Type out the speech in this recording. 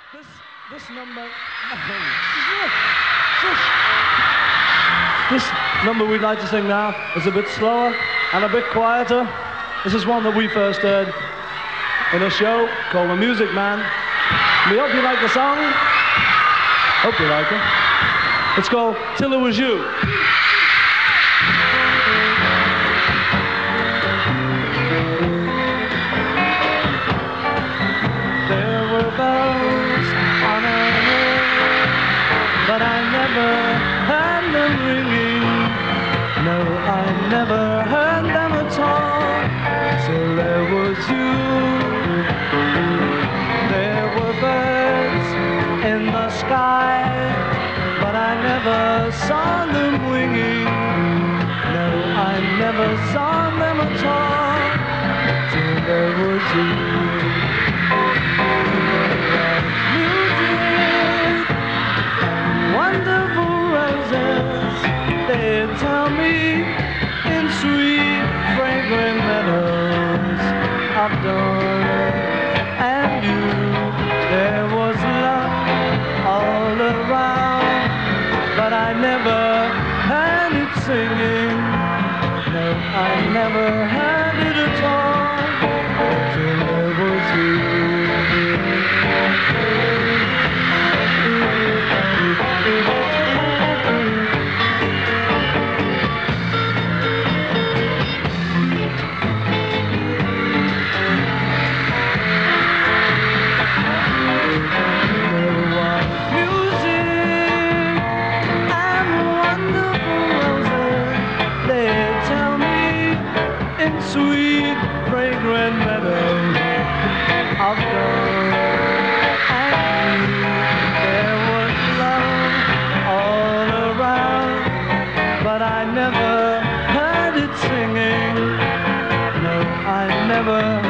This number. This number we'd like to sing now is a bit slower and a bit quieter. This is one that we first heard in a show called The Music Man. We hope you like the song. Hope you like it. It's called Till It Was You. There were bells on a hill, but I never heard them ringing. No, I never heard them at all till there was you. There were birds in the sky, but I never saw them winging. No, I never saw them at all till there was you. Music and wonderful roses, they tell me in sweet, fragrant meadows of dawn and you. There was love all around, but I never heard it singing. No, I never heard it at all till there was you. Sweet, fragrant meadows of dawn and there was love all around, but I never heard it singing. No, I never